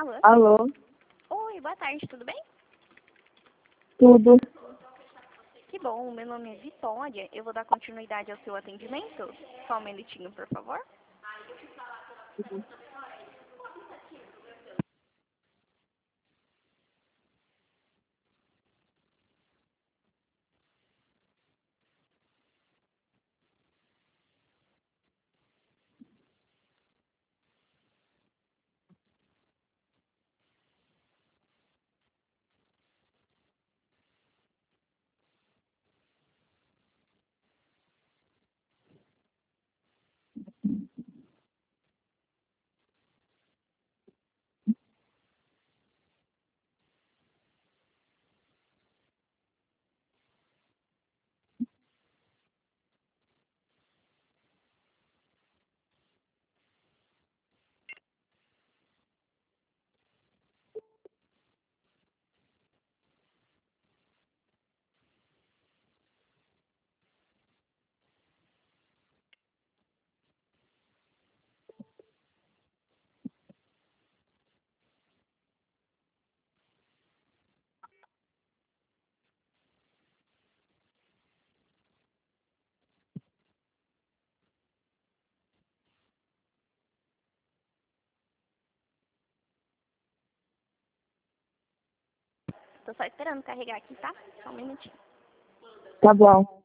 Alô? Alô, Oi, boa tarde, tudo bem? tudo. Que bom, meu nome é Vitória. Eu vou dar continuidade ao seu atendimento. Só um minutinho, por favor. Tô só esperando carregar aqui, tá? Só um minutinho. Tá bom.